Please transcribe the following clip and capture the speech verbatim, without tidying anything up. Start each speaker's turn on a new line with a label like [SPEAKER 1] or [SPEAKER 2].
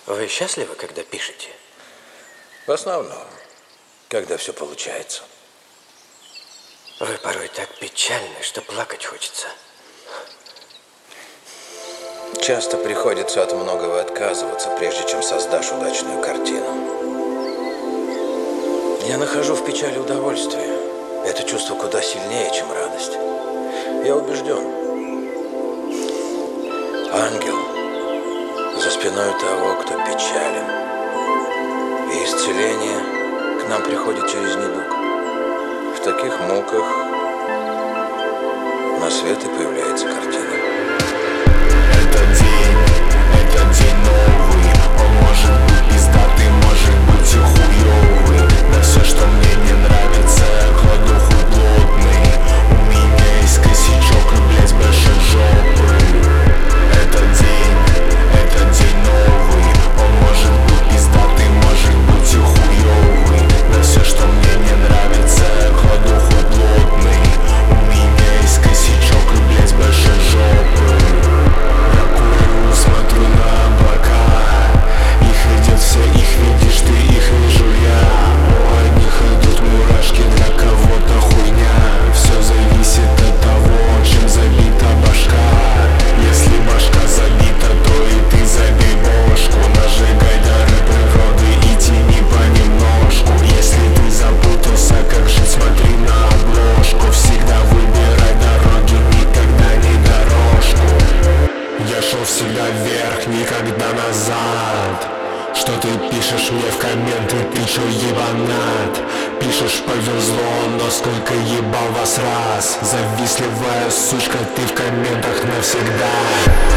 [SPEAKER 1] Вы счастливы, когда пишете?
[SPEAKER 2] В основном, когда все получается.
[SPEAKER 1] Вы порой так печальны, что плакать хочется.
[SPEAKER 2] Часто приходится от многого отказываться, прежде чем создашь удачную картину. Я нахожу в печали удовольствие. Это чувство куда сильнее, чем радость. Я убежден. Ангел за спиной того, кто печален. И исцеление к нам приходит через недуг. В таких муках на свет и появляется картина.
[SPEAKER 3] Этот день, этот день новый. Он может быть пиздатый, может быть и хуёвый. Но все, что мне не нравится, кладу хуй плотный. У меня есть косячок и, блядь, большой жопы. Этот день, этот день новый. Он может быть пиздатый, может быть и хуёвый. Но все, что мне не нравится, кладу хуй плотный. У меня есть косячок и, блядь, большой жопы. Смотрю на облака, их видят все, их видишь ты, их вижу я. У одних идут мурашки, для кого-то хуйня. Все зависит от того, чем забита башка. Если башка забита, то и ты забей бошку. Нажигай дары природы и тяни понемножку. Если ты запутался, как жить, смотри на обложку. Всегда выбирай дороги, никогда не дорожку. Я шел всегда вверх, никогда назад. Что ты пишешь мне в комменты, ты чё ебанат? Пишешь повезло, но сколько ебал вас раз. Завистливая сучка, ты в комментах навсегда.